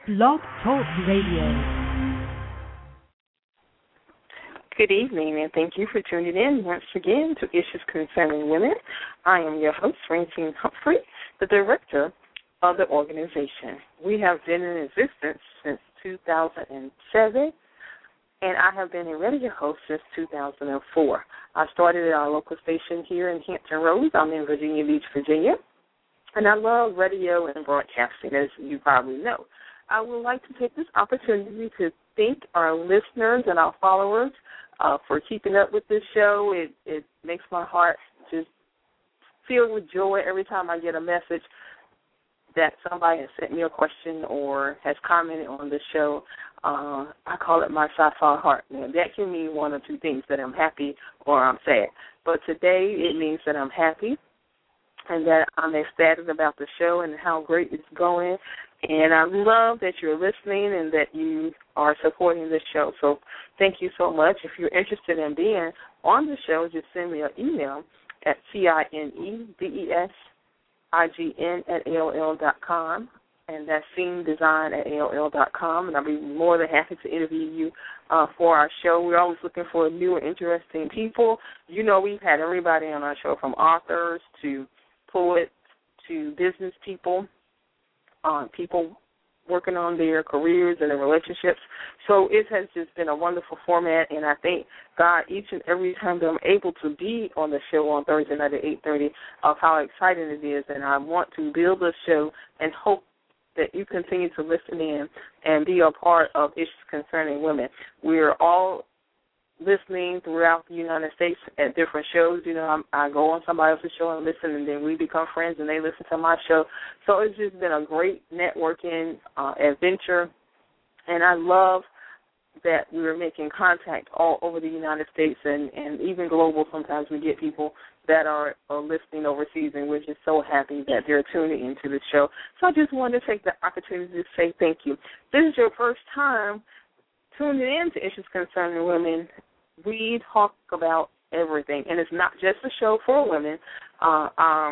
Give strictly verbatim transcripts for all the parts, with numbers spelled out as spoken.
Blog Talk Radio. Good evening, and thank you for tuning in once again to Issues Concerning Women. I am your host, Francine Humphrey, the director of the organization. We have been in existence since two thousand seven, and I have been a radio host since two thousand four. I started at our local station here in Hampton Roads. I'm in Virginia Beach, Virginia, and I love radio and broadcasting, as you probably know. I would like to take this opportunity to thank our listeners and our followers uh, for keeping up with this show. It, it makes my heart just filled with joy every time I get a message that somebody has sent me a question or has commented on the show. Uh, I call it my sci-fi heart. Now, that can mean one or two things, that I'm happy or I'm sad. But today it means that I'm happy and that I'm ecstatic about the show and how great it's going. And I love that you're listening and that you are supporting the show. So thank you so much. If you're interested in being on the show, just send me an email at C I N E D E S I G N at A O L dot com, and that's scene design at A O L dot com, and I'll be more than happy to interview you uh, for our show. We're always looking for new and interesting people. You know, we've had everybody on our show, from authors to poets to business people, uh, people working on their careers and their relationships. So it has just been a wonderful format, and I thank God each and every time that I'm able to be on the show on Thursday night at eight thirty of how exciting it is, and I want to build a show and hope that you continue to listen in and be a part of Issues Concerning Women. We're all listening throughout the United States at different shows. You know, I'm, I go on somebody else's show and listen, and then we become friends, and they listen to my show. So it's just been a great networking uh, adventure, and I love that we're making contact all over the United States and, and even global. Sometimes we get people that are, are listening overseas, and we're just so happy that they're tuning into the show. So I just wanted to take the opportunity to say thank you. This is your first time tuning in to Issues Concerning Women. We talk about everything, and it's not just a show for women. Uh, our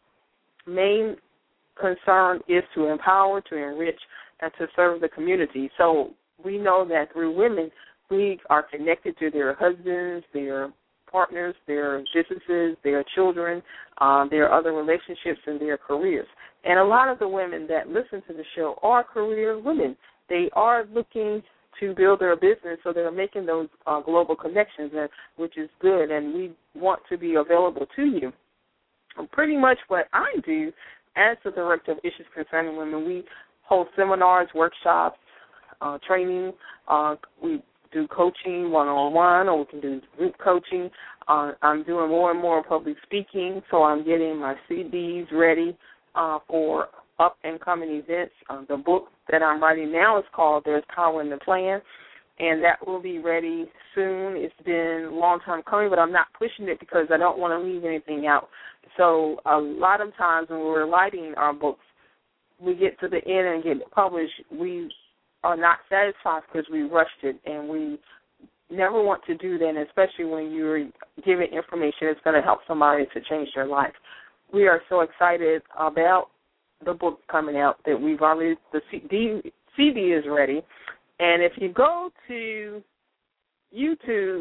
main concern is to empower, to enrich, and to serve the community. So we know that through women, we are connected to their husbands, their partners, their businesses, their children, um, their other relationships, and their careers. And a lot of the women that listen to the show are career women. They are looking to build their business, so they're making those uh, global connections, and, which is good, and we want to be available to you. And pretty much what I do as the director of Issues Concerning Women, we hold seminars, workshops, uh, training. Uh, we do coaching one-on-one, or we can do group coaching. Uh, I'm doing more and more public speaking, so I'm getting my C Ds ready uh, for up-and-coming events. Uh, the book that I'm writing now is called There's Power in the Plan, and that will be ready soon. It's been a long time coming, but I'm not pushing it because I don't want to leave anything out. So a lot of times when we're writing our books, we get to the end and get it published, we are not satisfied because we rushed it, and we never want to do that, especially when you're giving information that's going to help somebody to change their life. We are so excited about the book coming out that we've already, the C D, C D is ready. And if you go to YouTube,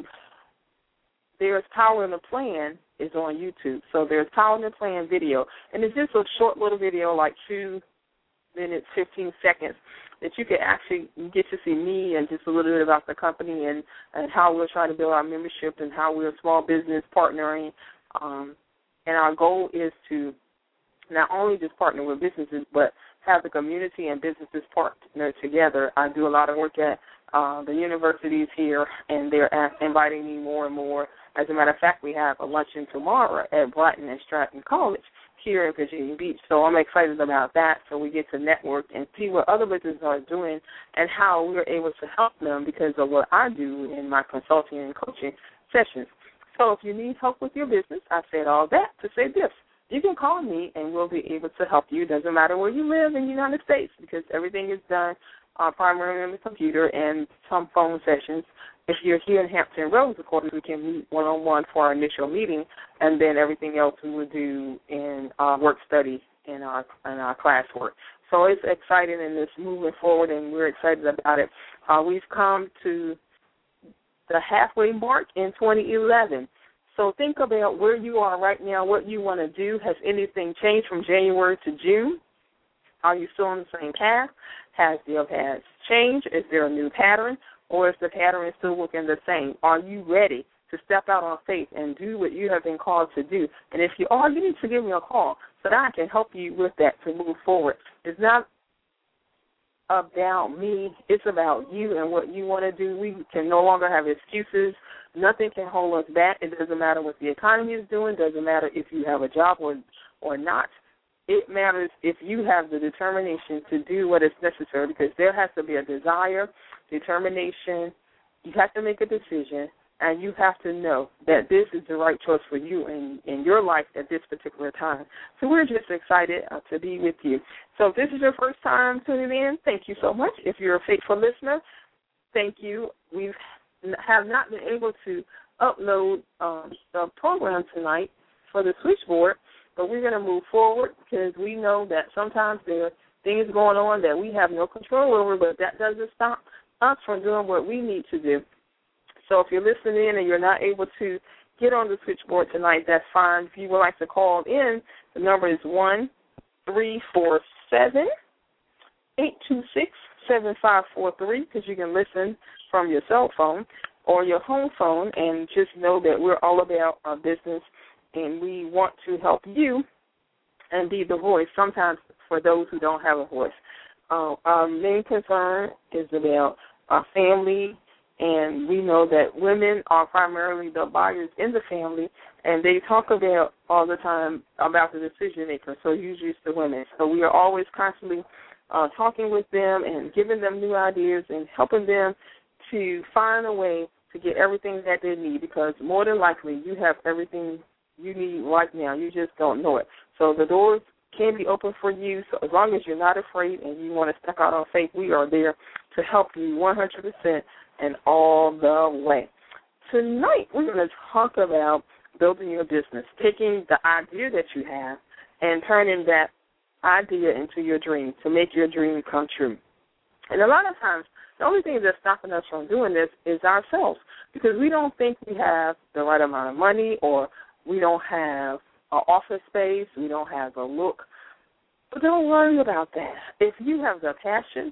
There's Power in the Plan is on YouTube. So There's Power in the Plan video. And it's just a short little video, like two minutes, fifteen seconds, that you can actually get to see me and just a little bit about the company and, and how we're trying to build our membership and how we're a small business partnering. Um, and our goal is to not only just partner with businesses, but have the community and businesses partner together. I do a lot of work at uh, the universities here, and they're ask, inviting me more and more. As a matter of fact, we have a luncheon tomorrow at Brighton and Stratton College here in Virginia Beach. So I'm excited about that, so we get to network and see what other businesses are doing and how we're able to help them because of what I do in my consulting and coaching sessions. So if you need help with your business, I said all that to say this. You can call me, and we'll be able to help you. It doesn't matter where you live in the United States because everything is done uh, primarily on the computer and some phone sessions. If you're here in Hampton Roads, of course, we can meet one-on-one for our initial meeting, and then everything else we will do in uh, work study in our in our classwork. So it's exciting and it's moving forward, and we're excited about it. Uh, we've come to the halfway mark in twenty eleven. So think about where you are right now, what you want to do. Has anything changed from January to June? Are you still on the same path? Has the path changed? Is there a new pattern? Or is the pattern still looking the same? Are you ready to step out on faith and do what you have been called to do? And if you are, you need to give me a call so that I can help you with that to move forward. It's not about me. It's about you and what you want to do. We can no longer have excuses. Nothing can hold us back. It doesn't matter what the economy is doing. It doesn't matter if you have a job or or not. It matters if you have the determination to do what is necessary, because there has to be a desire, determination. You have to make a decision, and you have to know that this is the right choice for you in, in your life at this particular time. So we're just excited uh, to be with you. So if this is your first time tuning in, thank you so much. If you're a faithful listener, thank you. We have not been able to upload um, the program tonight for the switchboard, but we're going to move forward because we know that sometimes there are things going on that we have no control over, but that doesn't stop us from doing what we need to do. So if you're listening in and you're not able to get on the switchboard tonight, that's fine. If you would like to call in, the number is one three four seven, eight two six, seven five four three, because you can listen from your cell phone or your home phone, and just know that we're all about our business, and we want to help you and be the voice sometimes for those who don't have a voice. Uh, our main concern is about our family, and we know that women are primarily the buyers in the family, and they talk about all the time about the decision maker, so usually it's the women. So we are always constantly uh, talking with them and giving them new ideas and helping them to find a way to get everything that they need, because more than likely you have everything you need right now. You just don't know it. So the doors can be open for you. So as long as you're not afraid and you want to step out on faith, we are there to help you one hundred percent and all the way. Tonight we're going to talk about building your business, taking the idea that you have and turning that idea into your dream, to make your dream come true. And a lot of times, the only thing that's stopping us from doing this is ourselves, because we don't think we have the right amount of money, or we don't have an office space, we don't have a look. But don't worry about that. If you have the passion,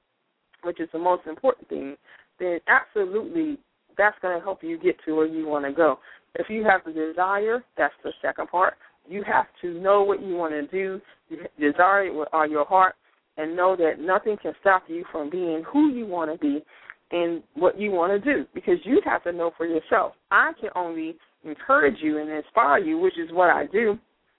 which is the most important thing, then absolutely that's going to help you get to where you want to go. If you have the desire, that's the second part. You have to know what you want to do, you desire it with all your heart, and know that nothing can stop you from being who you want to be and what you want to do, because you have to know for yourself. I can only encourage you and inspire you, which is what I do,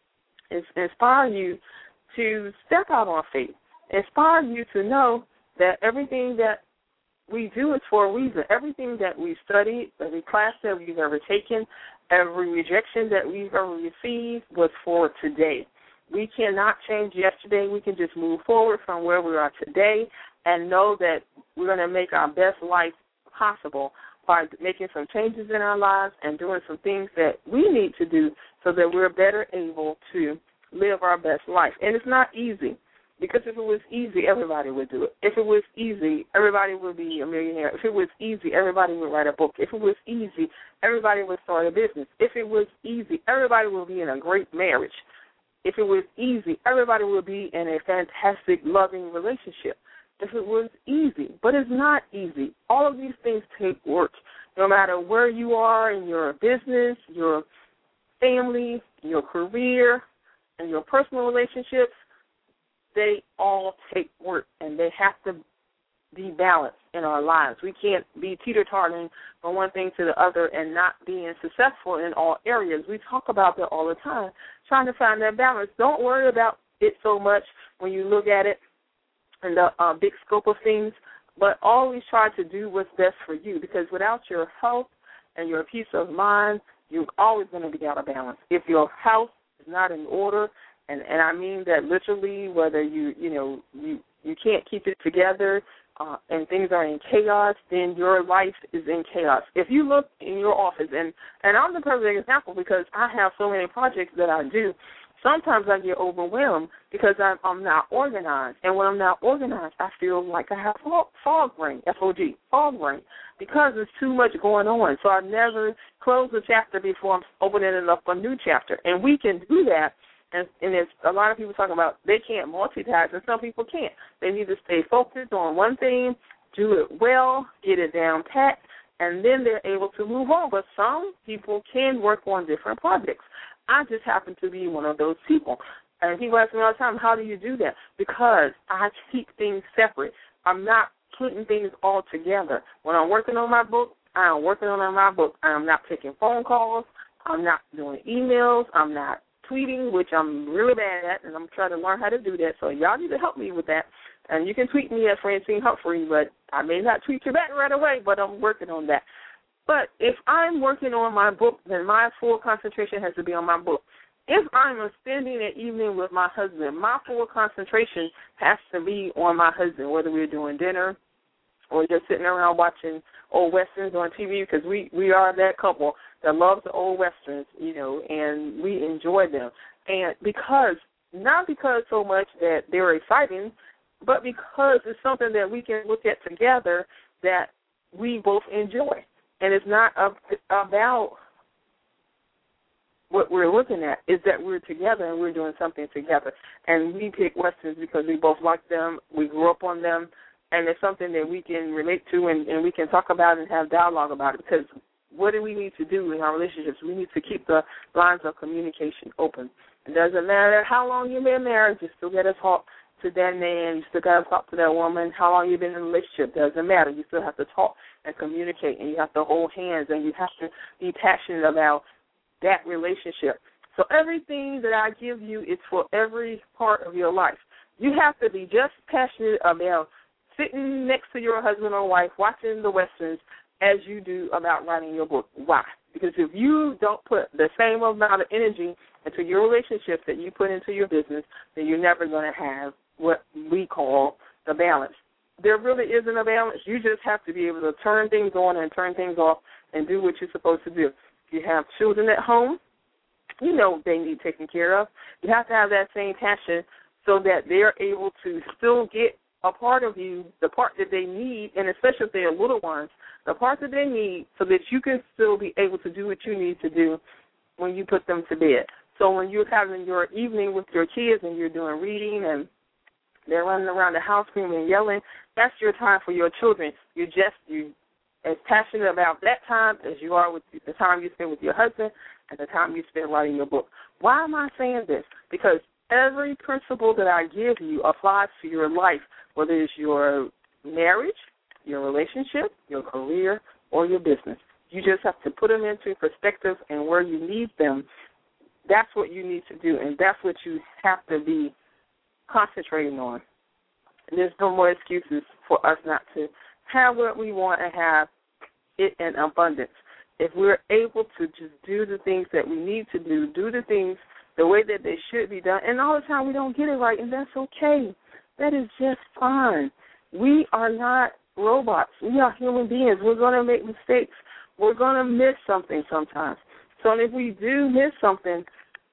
is inspire you to step out on faith, inspire you to know that everything that we do is for a reason. Everything that we studied, every class that we've ever taken, every rejection that we've ever received was for today. We cannot change yesterday. We can just move forward from where we are today and know that we're going to make our best life possible by making some changes in our lives and doing some things that we need to do so that we're better able to live our best life. And it's not easy, because if it was easy, everybody would do it. If it was easy, everybody would be a millionaire. If it was easy, everybody would write a book. If it was easy, everybody would start a business. If it was easy, everybody would be in a great marriage. If it was easy, everybody would be in a fantastic, loving relationship. If it was easy, but it's not easy. All of these things take work. No matter where you are in your business, your family, your career, and your personal relationships, they all take work, and they have to be balanced in our lives. We can't be teeter-tottering from one thing to the other and not being successful in all areas. We talk about that all the time, trying to find that balance. Don't worry about it so much when you look at it in the uh, big scope of things, but always try to do what's best for you, because without your health and your peace of mind, you're always going to be out of balance. If your house is not in order, and, and I mean that literally, whether you, you know, you, you can't keep it together, Uh, and things are in chaos, then your life is in chaos. If you look in your office, and, and I'm the perfect example because I have so many projects that I do. sometimes I get overwhelmed because I'm, I'm not organized. And when I'm not organized, I feel like I have fog, fog brain, F O G, fog brain, because there's too much going on. So I never close a chapter before I'm opening it up for a new chapter. And we can do that. And, and there's a lot of people talking about they can't multitask, and some people can't. They need to stay focused on one thing, do it well, get it down pat, and then they're able to move on. But some people can work on different projects. I just happen to be one of those people. And people ask me all the time, how do you do that? Because I keep things separate. I'm not putting things all together. When I'm working on my book, I am working on my book. I am not taking phone calls. I'm not doing emails. I'm not tweeting, which I'm really bad at, and I'm trying to learn how to do that. So y'all need to help me with that. And you can tweet me at Francine Humphrey, but I may not tweet you back right away, but I'm working on that. But if I'm working on my book, then my full concentration has to be on my book. If I'm spending an evening with my husband, my full concentration has to be on my husband, whether we're doing dinner or just sitting around watching old Westerns on T V, because we, we are that couple that loves the old Westerns, you know, and we enjoy them. And because, not because so much that they're exciting, but because it's something that we can look at together that we both enjoy. And it's not about what we're looking at, is that we're together and we're doing something together. And we pick Westerns because we both like them, we grew up on them, and it's something that we can relate to and, and we can talk about and have dialogue about it. Because what do we need to do in our relationships? We need to keep the lines of communication open. It doesn't matter how long you've been married, you still got to talk to that man, you still got to talk to that woman. How long you've been in a relationship, doesn't matter. You still have to talk and communicate, and you have to hold hands, and you have to be passionate about that relationship. So everything that I give you is for every part of your life. You have to be just passionate about sitting next to your husband or wife, watching the Westerns, as you do about writing your book. Why? Because if you don't put the same amount of energy into your relationship that you put into your business, then you're never going to have what we call the balance. There really isn't a balance. You just have to be able to turn things on and turn things off and do what you're supposed to do. If you have children at home, you know they need taken care of. You have to have that same passion so that they're able to still get a part of you, the part that they need, and especially if they're little ones, the part that they need so that you can still be able to do what you need to do when you put them to bed. So when you're having your evening with your kids and you're doing reading and they're running around the house screaming and yelling, that's your time for your children. You're just you as passionate about that time as you are with the time you spend with your husband and the time you spend writing your book. Why am I saying this? Because every principle that I give you applies to your life, whether it's your marriage, your relationship, your career, or your business. You just have to put them into perspective and where you need them. That's what you need to do, and that's what you have to be concentrating on. And there's no more excuses for us not to have what we want and have it in abundance. If we're able to just do the things that we need to do, do the things the way that they should be done, and all the time we don't get it right, and that's okay. That is just fine. We are not robots. We are human beings. We're going to make mistakes. We're going to miss something sometimes. So if we do miss something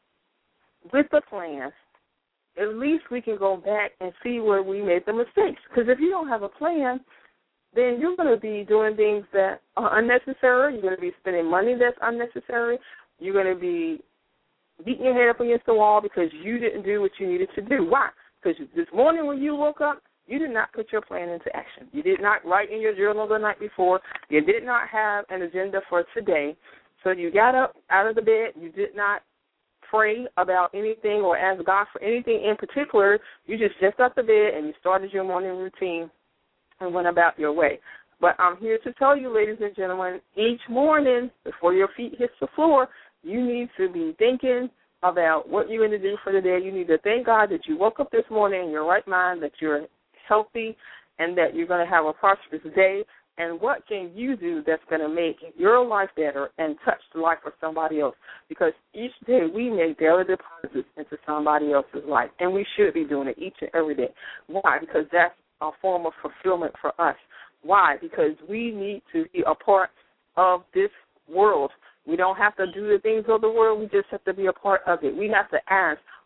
with the plan, at least we can go back and see where we made the mistakes. Because if you don't have a plan, then you're going to be doing things that are unnecessary. You're going to be spending money that's unnecessary. You're going to be beating your head up against the wall because you didn't do what you needed to do. Why? Because this morning when you woke up, you did not put your plan into action. You did not write in your journal the night before. You did not have an agenda for today. So you got up out of the bed. You did not pray about anything or ask God for anything in particular. You just jumped out the bed and you started your morning routine and went about your way. But I'm here to tell you, ladies and gentlemen, each morning before your feet hit the floor, you need to be thinking about what you're going to do for the day. You need to thank God that you woke up this morning in your right mind, that you're healthy, and that you're going to have a prosperous day. And what can you do that's going to make your life better and touch the life of somebody else? Because each day we make daily deposits into somebody else's life, and we should be doing it each and every day. Why? Because that's a form of fulfillment for us. Why? Because we need to be a part of this world. We don't have to do the things of the world. We just have to be a part of it. We have to ask,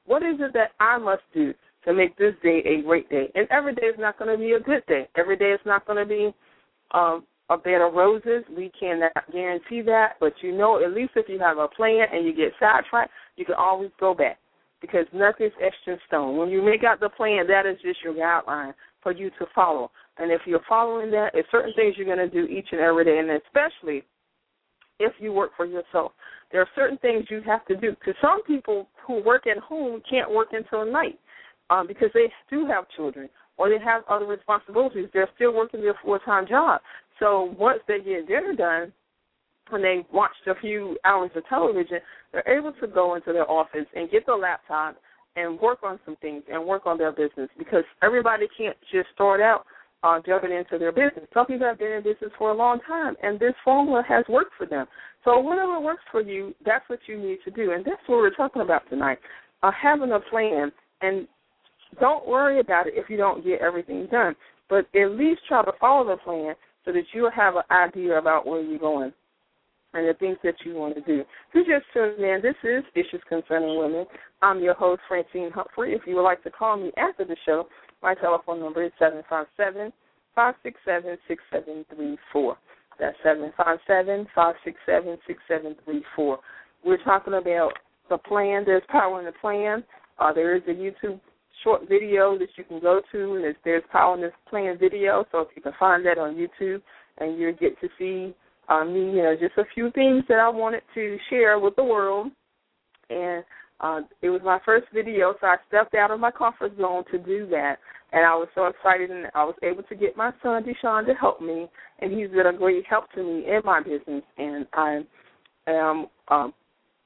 What is it that I must do to make this day a great day? And every day is not going to be a good day. Every day is not going to be um, a bed of roses. We cannot guarantee that, but you know, at least if you have a plan and you get sidetracked, you can always go back because nothing's etched in stone. When you make out the plan, that is just your guideline for you to follow. And if you're following that, there's certain things you're going to do each and every day, and especially if you work for yourself. There are certain things you have to do because some people who work at home can't work until night um, because they do have children or they have other responsibilities. They're still working their full-time job. So once they get dinner done, when they watched a few hours of television, they're able to go into their office and get their laptop and work on some things and work on their business because everybody can't just start out uh, jumping into their business. Some people have been in business for a long time, and this formula has worked for them. So whatever works for you, that's what you need to do, and that's what we're talking about tonight, uh, having a plan. And don't worry about it if you don't get everything done, but at least try to follow the plan so that you'll have an idea about where you're going and the things that you want to do. If you just tuned in, this is Issues Concerning Women. I'm your host, Francine Humphrey. If you would like to call me after the show, my telephone number is seven five seven, five six seven, six seven three four. That's seven five seven, five six seven, six seven three four. We're talking about the plan. There's power in the plan. Uh, there is a YouTube short video that you can go to, and there's power in this plan video. So if you can find that on YouTube, and you get to see uh, me, you know, just a few things that I wanted to share with the world. And uh, it was my first video, so I stepped out of my comfort zone to do that. And I was so excited, and I was able to get my son, Deshaun, to help me. And he's been a great help to me in my business. And I am um,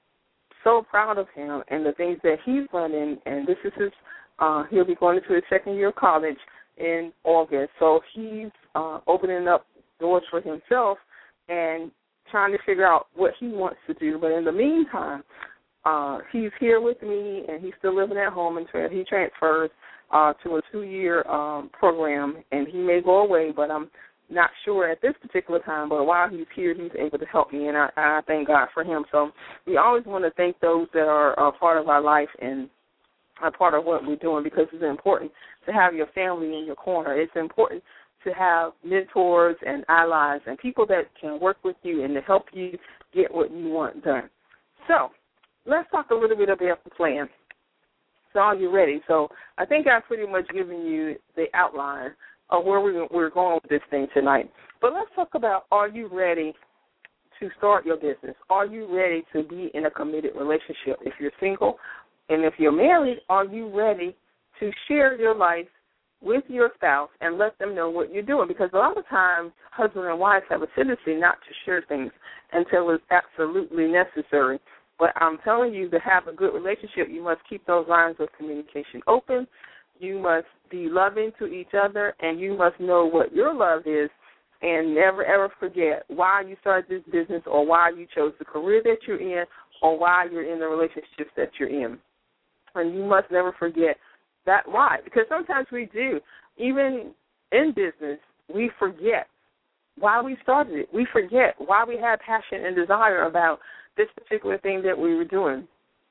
so proud of him and the things that he's learning. And this is his, uh, he'll be going into his second year of college in August. So he's uh, opening up doors for himself and trying to figure out what he wants to do. But in the meantime, uh, he's here with me, and he's still living at home until he transfers uh, to a two-year um, program, and he may go away, but I'm not sure at this particular time. But while he's here, he's able to help me, and I, I thank God for him. So we always want to thank those that are a part of our life and a part of what we're doing, because it's important to have your family in your corner. It's important to have mentors and allies and people that can work with you and to help you get what you want done. So let's talk a little bit about the plan. So are you ready? So I think I've pretty much given you the outline of where we're going with this thing tonight. But let's talk about, are you ready to start your business? Are you ready to be in a committed relationship? If you're single and if you're married, are you ready to share your life with your spouse and let them know what you're doing? Because a lot of times husband and wife have a tendency not to share things until it's absolutely necessary. But I'm telling you, to have a good relationship, you must keep those lines of communication open. You must be loving to each other, and you must know what your love is, and never, ever forget why you started this business or why you chose the career that you're in or why you're in the relationships that you're in. And you must never forget that why, because sometimes we do. Even in business, we forget why we started it. We forget why we had passion and desire about this particular thing that we were doing.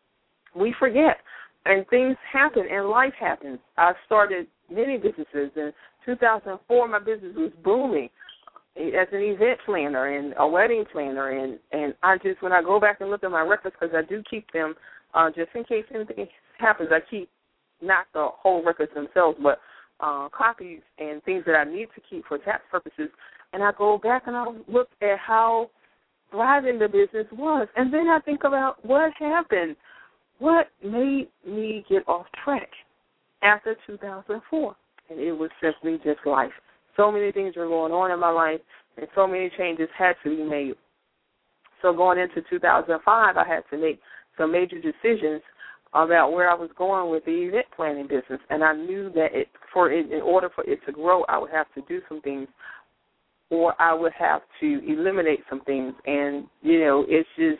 We forget, and things happen, and life happens. I started many businesses. In two thousand four, my business was booming as an event planner and a wedding planner, and, and I just, when I go back and look at my records, because I do keep them uh, just in case anything happens, I keep not the whole records themselves, but uh, copies and things that I need to keep for tax purposes, and I go back and I look at how thriving the business was. And then I think about what happened. What made me get off track after two thousand four? And it was simply just life. So many things were going on in my life, and so many changes had to be made. So going into two thousand five, I had to make some major decisions about where I was going with the event planning business. And I knew that it, for it, in order for it to grow, I would have to do some things, or I would have to eliminate some things. And, you know, it's just,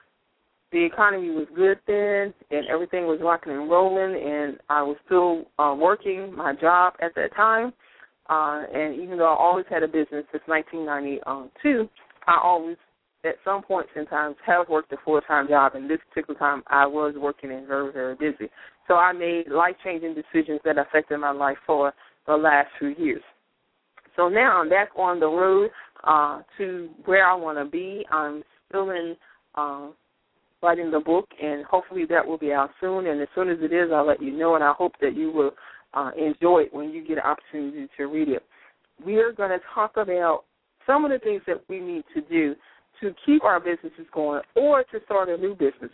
the economy was good then, and everything was rocking and rolling, and I was still uh, working my job at that time. Uh, and even though I always had a business since nineteen ninety-two, I always at some points in time have worked a full-time job, and this particular time I was working and very, very busy. So I made life-changing decisions that affected my life for the last few years. So now I'm back on the road uh, to where I want to be. I'm still in uh, writing the book, and hopefully that will be out soon. And as soon as it is, I'll let you know, and I hope that you will uh, enjoy it when you get an opportunity to read it. We are going to talk about some of the things that we need to do to keep our businesses going or to start a new business.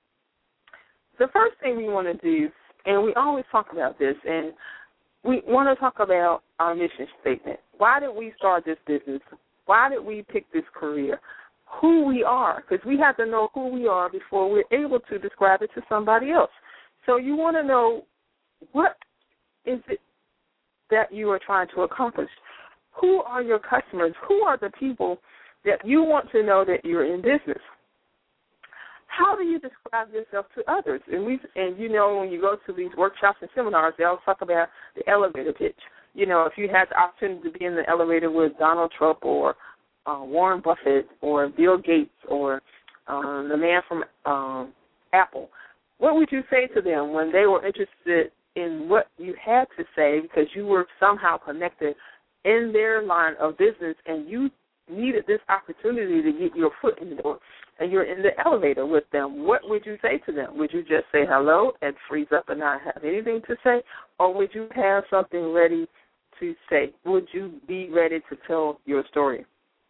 The first thing we want to do, and we always talk about this, and we want to talk about our mission statement. Why did we start this business? Why did we pick this career? Who we are, because we have to know who we are before we're able to describe it to somebody else. So you want to know, what is it that you are trying to accomplish? Who are your customers? Who are the people that you want to know that you're in business? How do you describe yourself to others? And we, and you know, when you go to these workshops and seminars, they always talk about the elevator pitch. You know, if you had the opportunity to be in the elevator with Donald Trump or uh, Warren Buffett or Bill Gates or um, the man from um, Apple, what would you say to them when they were interested in what you had to say because you were somehow connected in their line of business and you needed this opportunity to get your foot in the door, and you're in the elevator with them? What would you say to them? Would you just say hello and freeze up and not have anything to say, or would you have something ready to say? Would you be ready to tell your story?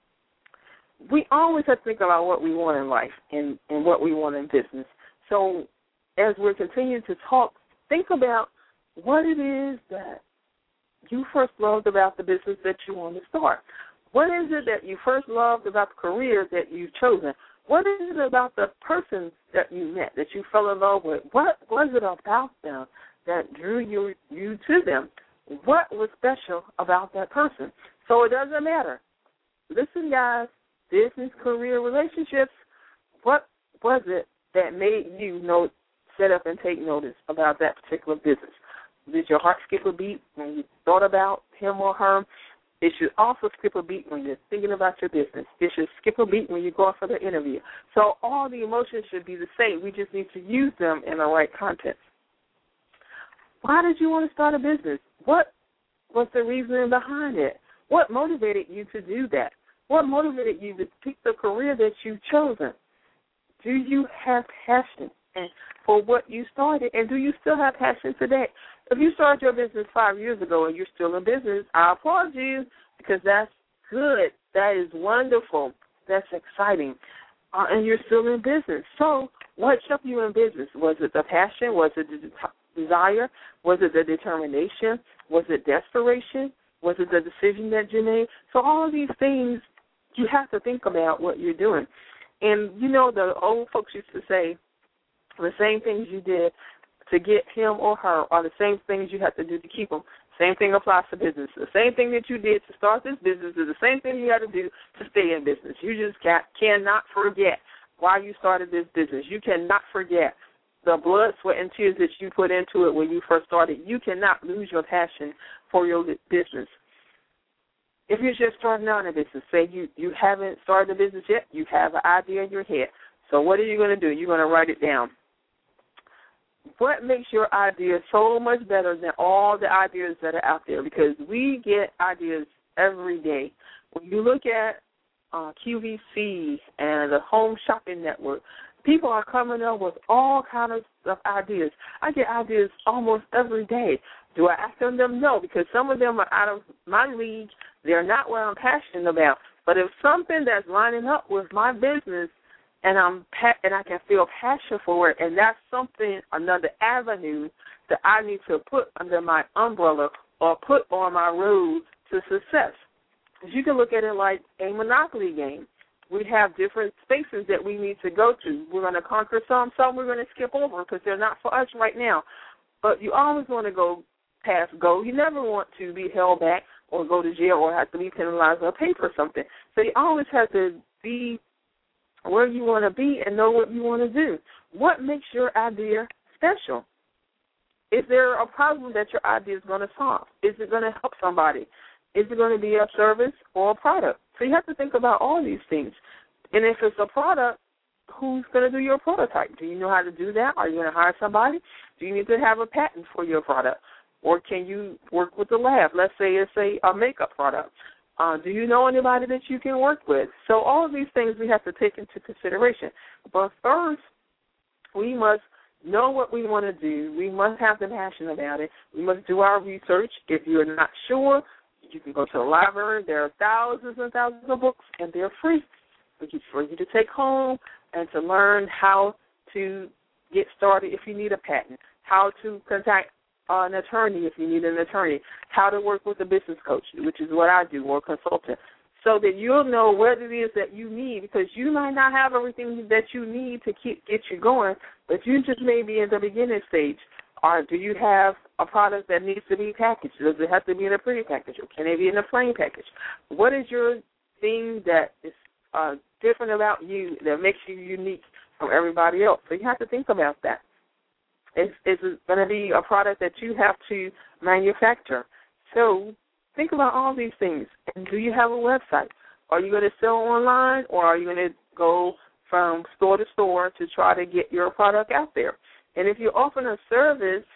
We always have to think about what we want in life and, and what we want in business. So as we're continuing to talk, think about what it is that you first loved about the business that you want to start. What is it that you first loved about the career that you've chosen? What is it about the person that you met, that you fell in love with? What was it about them that drew you, you to them? What was special about that person? So it doesn't matter. Listen, guys, business, career, relationships, what was it that made you know, set up and take notice about that particular business? Did your heart skip a beat when you thought about him or her? It should also skip a beat when you're thinking about your business. It should skip a beat when you go out for the interview. So all the emotions should be the same. We just need to use them in the right context. Why did you want to start a business? What was the reason behind it? What motivated you to do that? What motivated you to pick the career that you've chosen? Do you have passion for what you started, and do you still have passion today? If you started your business five years ago and you're still in business, I applaud you because that's good. That is wonderful. That's exciting. Uh, and you're still in business. So what kept you in business? Was it the passion? Was it the de- desire? Was it the determination? Was it desperation? Was it the decision that you made? So all of these things, you have to think about what you're doing. And, you know, the old folks used to say, the same things you did to get him or her are the same things you have to do to keep them. Same thing applies to business. The same thing that you did to start this business is the same thing you got to do to stay in business. You just got, cannot forget why you started this business. You cannot forget the blood, sweat, and tears that you put into it when you first started. You cannot lose your passion for your business. If you're just starting out in a business, say you, you haven't started a business yet, you have an idea in your head. So what are you going to do? You're going to write it down. What makes your idea so much better than all the ideas that are out there? Because we get ideas every day. When you look at uh, Q V C and the Home Shopping Network, people are coming up with all kinds of ideas. I get ideas almost every day. Do I act on them? No, because some of them are out of my league. They're not what I'm passionate about. But if something that's lining up with my business, and I'm pa- and I can feel passion for it, and that's something, another avenue that I need to put under my umbrella or put on my road to success. Because you can look at it like a Monopoly game. We have different spaces that we need to go to. We're going to conquer some, some we're going to skip over because they're not for us right now. But you always want to go past go. You never want to be held back or go to jail or have to be penalized or pay for something. So you always have to be where you want to be and know what you want to do. What makes your idea special? Is there a problem that your idea is going to solve? Is it going to help somebody? Is it going to be a service or a product? So you have to think about all these things. And if it's a product, who's going to do your prototype? Do you know how to do that? Are you going to hire somebody? Do you need to have a patent for your product? Or can you work with the lab? Let's say it's a, a makeup product. Uh, do you know anybody that you can work with? So all of these things we have to take into consideration. But first, we must know what we want to do. We must have the passion about it. We must do our research. If you're not sure, you can go to the library. There are thousands and thousands of books, and they're free for you to take home and to learn how to get started if you need a patent, how to contact uh, an attorney if you need an attorney, how to work with a business coach, which is what I do, or consultant, so that you'll know what it is that you need, because you might not have everything that you need to keep get you going, but you just may be in the beginning stage. Or do you have a product that needs to be packaged? Does it have to be in a pretty package, or can it be in a plain package? What is your thing that is uh, different about you that makes you unique from everybody else? So you have to think about that. Is, is it going to be a product that you have to manufacture? So think about all these things. And do you have a website? Are you going to sell online, or are you going to go from store to store to try to get your product out there? And if you're offering a service,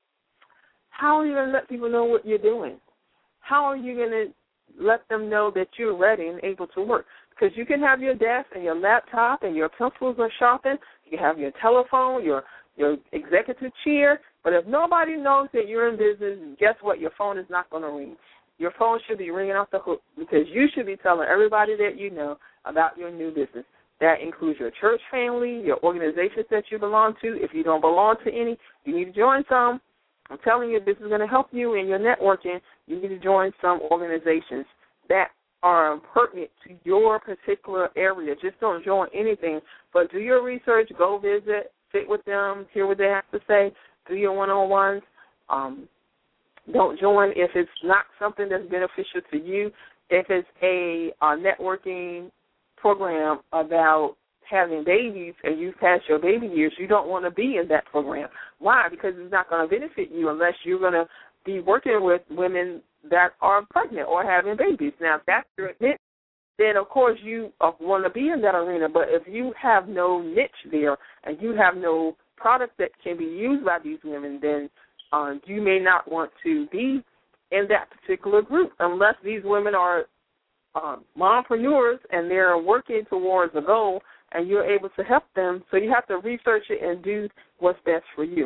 how are you going to let people know what you're doing? How are you going to let them know that you're ready and able to work? Because you can have your desk and your laptop and your pencils are sharpened. You can have your telephone, your your executive chair. But if nobody knows that you're in business, guess what? Your phone is not going to ring. Your phone should be ringing off the hook, because you should be telling everybody that you know about your new business. That includes your church family, your organizations that you belong to. If you don't belong to any, you need to join some. I'm telling you, this is going to help you in your networking. You need to join some organizations that are pertinent to your particular area. Just don't join anything, but do your research, go visit, sit with them, hear what they have to say, do your one-on-ones. Um, don't join if it's not something that's beneficial to you. If it's a, a networking program about having babies and you've passed your baby years, you don't want to be in that program. Why? Because it's not going to benefit you unless you're going to be working with women that are pregnant or having babies. Now, if that's your niche, then, of course, you want to be in that arena. But if you have no niche there and you have no product that can be used by these women, then uh, you may not want to be in that particular group unless these women are um, mompreneurs and they're working towards a goal and you're able to help them. So you have to research it and do what's best for you.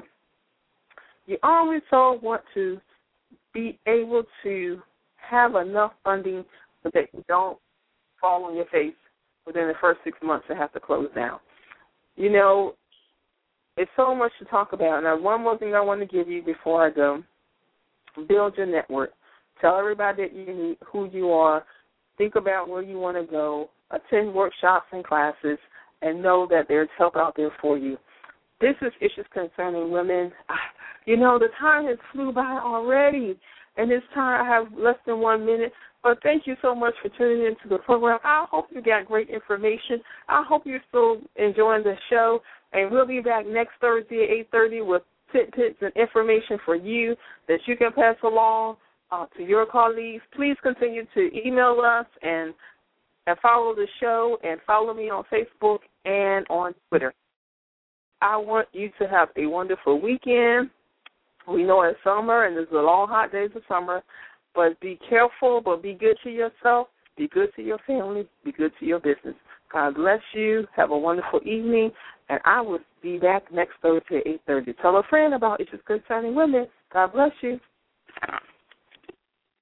You also want to be able to have enough funding so that you don't fall on your face within the first six months and have to close down. You know, it's so much to talk about. Now, one more thing I want to give you before I go, build your network. Tell everybody that you need, who you are. Think about where you want to go. Attend workshops and classes, and know that there's help out there for you. This is Issues Concerning Women. You know, the time has flew by already, and this time I have less than one minute. But thank you so much for tuning into the program. I hope you got great information. I hope you're still enjoying the show, and we'll be back next Thursday at eight thirty with tidbits and information for you that you can pass along uh, to your colleagues. Please continue to email us and, and follow the show, and follow me on Facebook and on Twitter. I want you to have a wonderful weekend. We know it's summer, and there's the long, hot days of summer, but be careful, but be good to yourself, be good to your family, be good to your business. God bless you. Have a wonderful evening, and I will be back next Thursday at eight thirty. Tell a friend about Issues Concerning Women. God bless you.